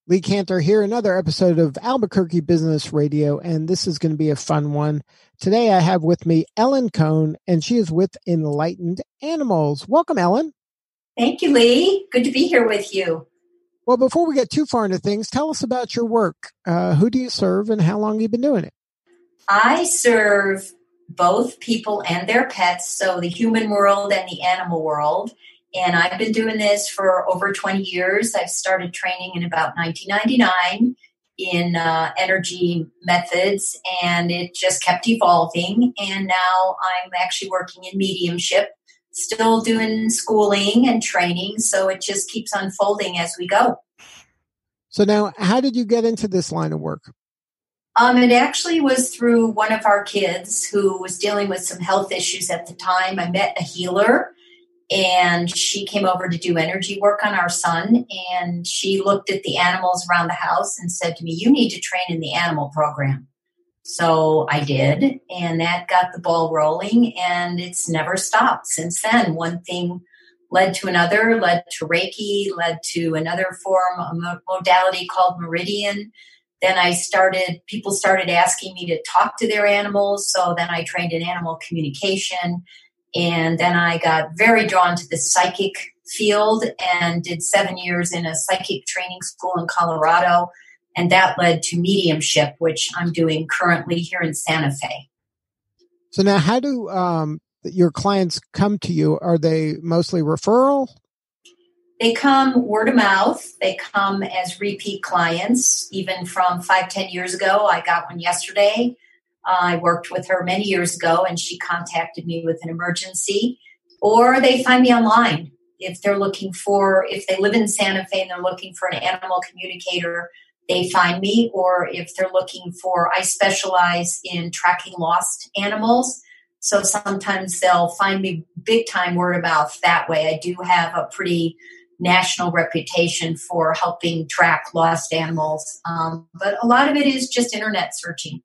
Lee Cantor here, another episode of Albuquerque Business Radio, and this is going to be a fun one. Today I have with me Ellen Cohn, and she is with Enlightened Animals. Welcome, Ellen. Thank you, Lee. Good to be here with you. Well, before we get too far into things, tell us about your work. Who do you serve, and how long have you been doing it? I serve both people and their pets, so the human world and the animal world. And I've been doing this for over 20 years. I've started training in about 1999 in energy methods, and it just kept evolving. And now I'm actually working in mediumship, still doing schooling and training. So it just keeps unfolding as we go. So now, how did you get into this line of work? It actually was through one of our kids who was dealing with some health issues at the time. I met a healer, and she came over to do energy work on our son, and she looked at the animals around the house and said to me, "You need to train in the animal program." So I did, and that got the ball rolling, and it's never stopped since then. One thing led to another, led to Reiki, led to another form, a modality called Meridian. Then people started asking me to talk to their animals, so then I trained in animal communication. And then I got very drawn to the psychic field and did 7 years in a psychic training school in Colorado. And that led to mediumship, which I'm doing currently here in Santa Fe. So now how do your clients come to you? Are they mostly referral? They come word of mouth. They come as repeat clients, even from 5-10 years ago. I got one yesterday. I worked with her many years ago, and she contacted me with an emergency. Or they find me online. If they live in Santa Fe and they're looking for an animal communicator, they find me. Or if they're I specialize in tracking lost animals. So sometimes they'll find me big time word of mouth that way. I do have a pretty national reputation for helping track lost animals. But a lot of it is just internet searching.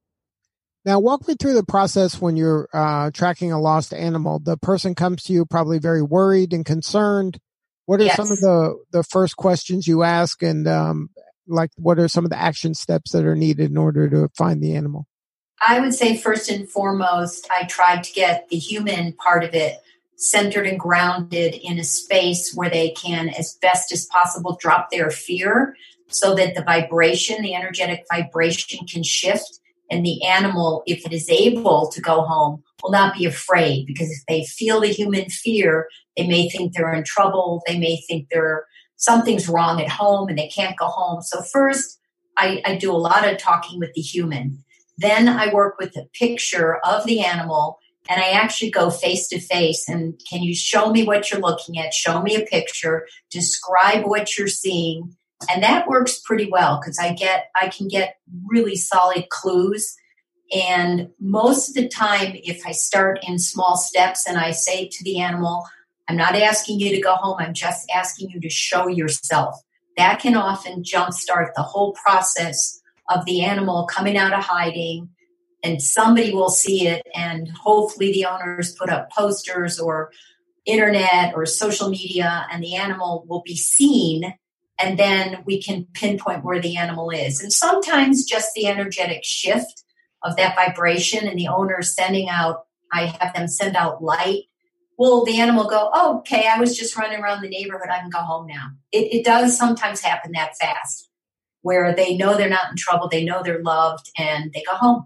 Now, walk me through the process when you're tracking a lost animal. The person comes to you probably very worried and concerned. What are some of the first questions you ask, and what are some of the action steps that are needed in order to find the animal? I would say first and foremost, I tried to get the human part of it centered and grounded in a space where they can, as best as possible, drop their fear so that the energetic vibration can shift. And the animal, if it is able to go home, will not be afraid, because if they feel the human fear, they may think they're in trouble. They may think something's wrong at home and they can't go home. So first, I do a lot of talking with the human. Then I work with a picture of the animal, and I actually go face to face. And can you show me what you're looking at? Show me a picture. Describe what you're seeing. And that works pretty well, because I can get really solid clues. And most of the time, if I start in small steps and I say to the animal, "I'm not asking you to go home, I'm just asking you to show yourself," that can often jumpstart the whole process of the animal coming out of hiding, and somebody will see it, and hopefully the owners put up posters or internet or social media, and the animal will be seen. And then we can pinpoint where the animal is. And sometimes just the energetic shift of that vibration and the owner I have them send out light. Well, the animal go, "Oh, okay, I was just running around the neighborhood. I can go home now." It does sometimes happen that fast, where they know they're not in trouble. They know they're loved, and they go home.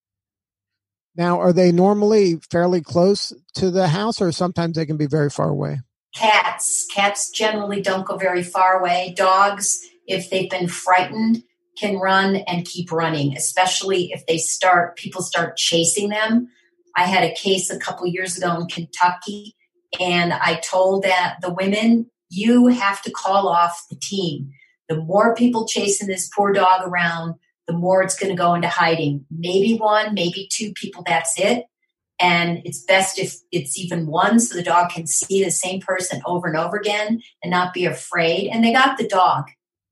Now, are they normally fairly close to the house, or sometimes they can be very far away? Cats generally don't go very far away. Dogs, if they've been frightened, can run and keep running, especially if people start chasing them. I had a case a couple years ago in Kentucky, and I told the women, "You have to call off the team. The more people chasing this poor dog around, the more it's going to go into hiding. Maybe one, maybe two people, that's it. And it's best if it's even one, so the dog can see the same person over and over again and not be afraid." And they got the dog.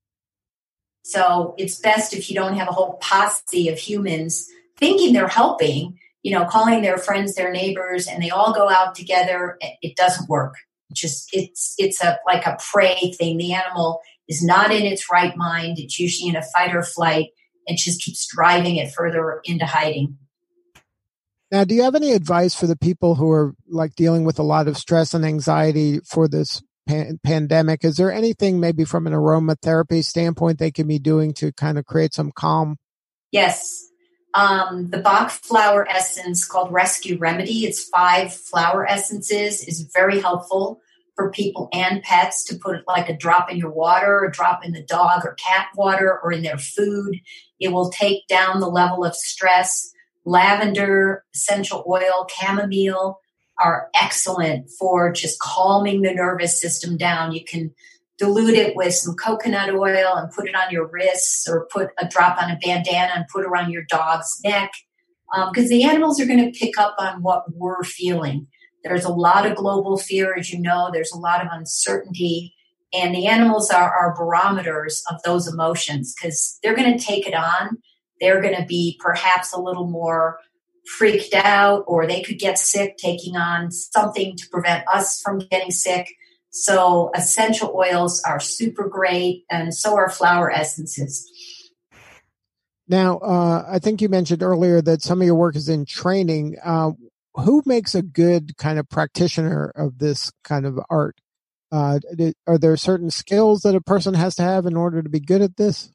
So it's best if you don't have a whole posse of humans thinking they're helping, calling their friends, their neighbors, and they all go out together. It doesn't work. It's like a prey thing. The animal is not in its right mind. It's usually in a fight or flight and just keeps driving it further into hiding. Now, do you have any advice for the people who are like dealing with a lot of stress and anxiety for this pandemic? Is there anything maybe from an aromatherapy standpoint they can be doing to kind of create some calm? Yes. The Bach flower essence called Rescue Remedy, it's 5 flower essences, is very helpful for people and pets to put like a drop in your water, a drop in the dog or cat water, or in their food. It will take down the level of stress. Lavender, essential oil, chamomile are excellent for just calming the nervous system down. You can dilute it with some coconut oil and put it on your wrists, or put a drop on a bandana and put it around your dog's neck, because the animals are going to pick up on what we're feeling. There's a lot of global fear, as you know. There's a lot of uncertainty, and the animals are our barometers of those emotions, because they're going to take it on. They're going to be perhaps a little more freaked out, or they could get sick taking on something to prevent us from getting sick. So essential oils are super great, and so are flower essences. Now, I think you mentioned earlier that some of your work is in training. Who makes a good kind of practitioner of this kind of art? Are there certain skills that a person has to have in order to be good at this?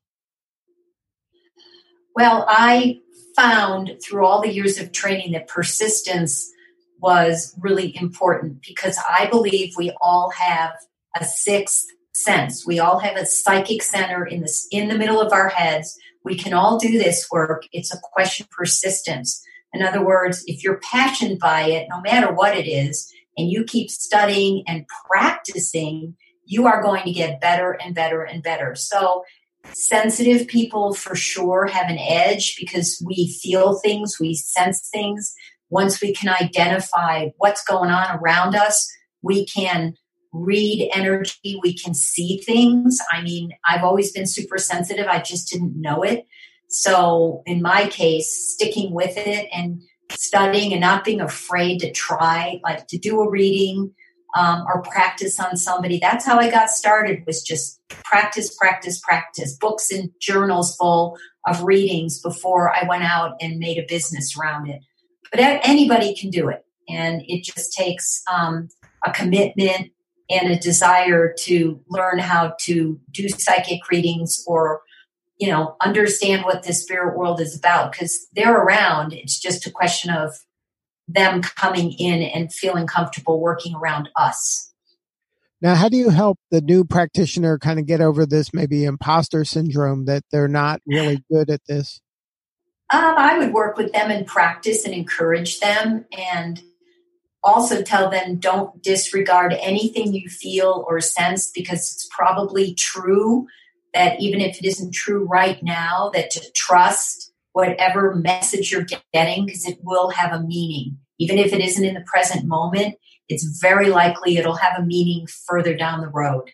Well, I found through all the years of training that persistence was really important, because I believe we all have a sixth sense. We all have a psychic center in the middle of our heads. We can all do this work. It's a question of persistence. In other words, if you're passionate by it, no matter what it is, and you keep studying and practicing, you are going to get better and better and better. So sensitive people for sure have an edge, because we feel things, we sense things. Once we can identify what's going on around us, we can read energy, we can see things. I mean, I've always been super sensitive. I just didn't know it. So in my case, sticking with it and studying and not being afraid to try, like to do a reading or practice on somebody. That's how I got started, was just practice, practice, practice. Books and journals full of readings before I went out and made a business around it. But anybody can do it. And it just takes a commitment and a desire to learn how to do psychic readings, or, you know, understand what the spirit world is about, because they're around. It's just a question of them coming in and feeling comfortable working around us. Now, how do you help the new practitioner kind of get over this maybe imposter syndrome that they're not really good at this? I would work with them and practice and encourage them, and also tell them don't disregard anything you feel or sense, because it's probably true, that even if it isn't true right now, that to trust whatever message you're getting, because it will have a meaning. Even if it isn't in the present moment, it's very likely it'll have a meaning further down the road.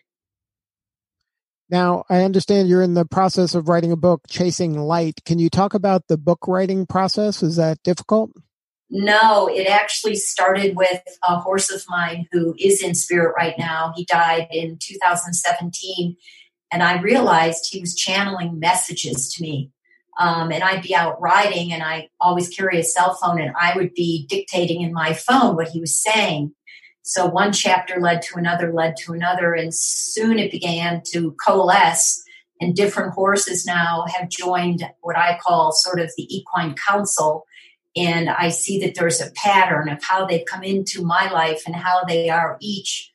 Now, I understand you're in the process of writing a book, Chasing Light. Can you talk about the book writing process? Is that difficult? No, it actually started with a horse of mine who is in spirit right now. He died in 2017, and I realized he was channeling messages to me. And I'd be out riding, and I always carry a cell phone, and I would be dictating in my phone what he was saying. So one chapter led to another, and soon it began to coalesce, and different horses now have joined what I call sort of the equine council. And I see that there's a pattern of how they've come into my life and how they are each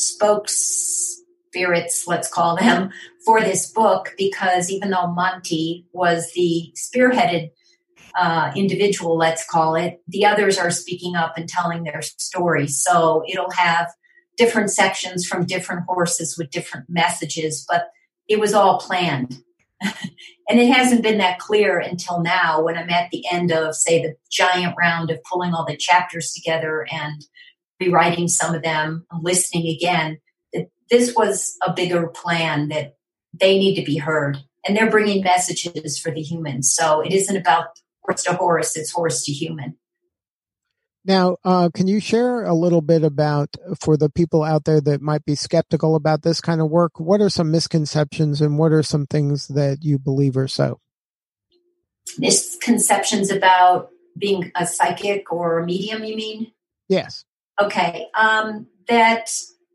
spirits, let's call them, for this book, because even though Monty was the spearheaded individual, let's call it, the others are speaking up and telling their story. So it'll have different sections from different horses with different messages, but it was all planned. And it hasn't been that clear until now, when I'm at the end of, say, the giant round of pulling all the chapters together and rewriting some of them, listening again, that this was a bigger plan, that they need to be heard. And they're bringing messages for the humans. So it isn't about horse to horse, it's horse to human. Now, can you share a little bit about, for the people out there that might be skeptical about this kind of work, what are some misconceptions and what are some things that you believe are so? Misconceptions about being a psychic or a medium, you mean? Yes. Okay. That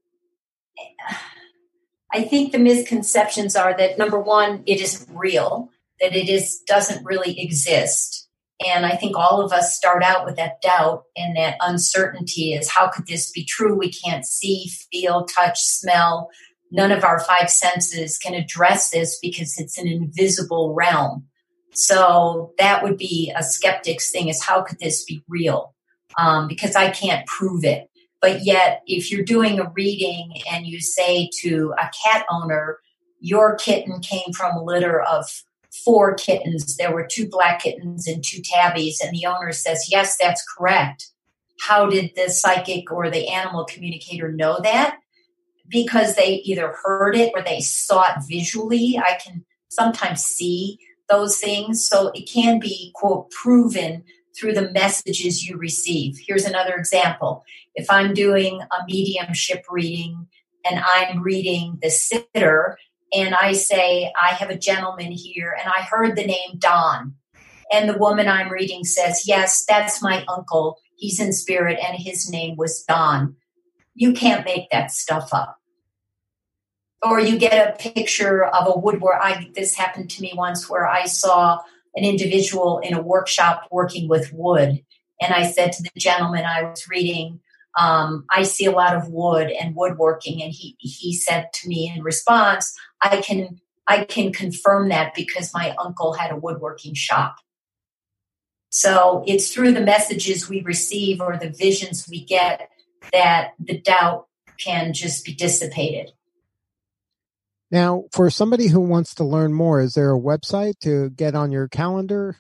I think the misconceptions are that, number one, it isn't real, that doesn't really exist. And I think all of us start out with that doubt and that uncertainty is, how could this be true? We can't see, feel, touch, smell. None of our five senses can address this because it's an invisible realm. So that would be a skeptic's thing, is how could this be real? Because I can't prove it. But yet, if you're doing a reading and you say to a cat owner, your kitten came from a litter of 4 kittens, there were 2 black kittens and 2 tabbies, and the owner says, yes, that's correct. How did the psychic or the animal communicator know that? Because they either heard it or they saw it visually. I can sometimes see those things. So it can be, quote, proven through the messages you receive. Here's another example. If I'm doing a mediumship reading and I'm reading the sitter, and I say, I have a gentleman here, and I heard the name Don. And the woman I'm reading says, yes, that's my uncle. He's in spirit, and his name was Don. You can't make that stuff up. Or you get a picture of a woodwork. This happened to me once where I saw an individual in a workshop working with wood. And I said to the gentleman I was reading, I see a lot of wood and woodworking. And he said to me in response, I can confirm that because my uncle had a woodworking shop. So it's through the messages we receive or the visions we get that the doubt can just be dissipated. Now, for somebody who wants to learn more, is there a website to get on your calendar?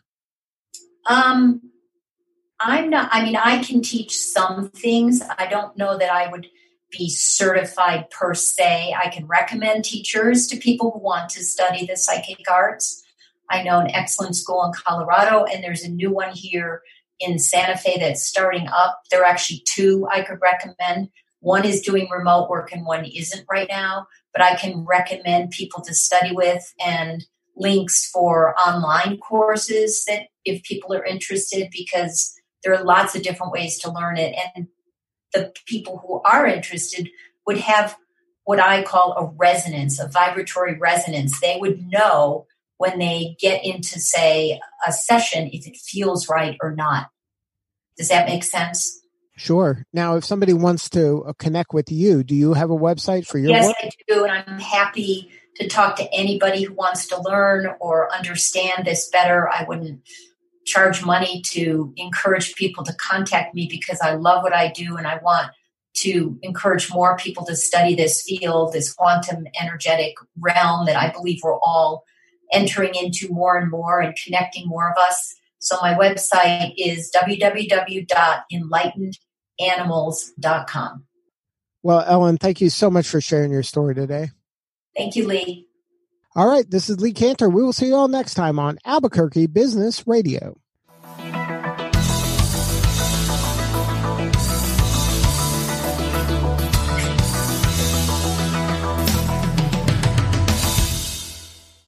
I can teach some things. I don't know that I would be certified per se. I can recommend teachers to people who want to study the psychic arts. I know an excellent school in Colorado, and there's a new one here in Santa Fe that's starting up. There are actually 2 I could recommend. One is doing remote work and one isn't right now, but I can recommend people to study with, and links for online courses that if people are interested, because there are lots of different ways to learn it. And the people who are interested would have what I call a resonance, a vibratory resonance. They would know when they get into, say, a session, if it feels right or not. Does that make sense? Sure. Now, if somebody wants to connect with you, do you have a website for your work? Yes, I do. And I'm happy to talk to anybody who wants to learn or understand this better. I wouldn't charge money to encourage people to contact me because I love what I do and I want to encourage more people to study this field, this quantum energetic realm that I believe we're all entering into more and more and connecting more of us. So my website is www.enlightenedanimals.com. Well, Ellen, thank you so much for sharing your story today. Thank you, Lee. All right, this is Lee Cantor. We will see you all next time on Albuquerque Business Radio.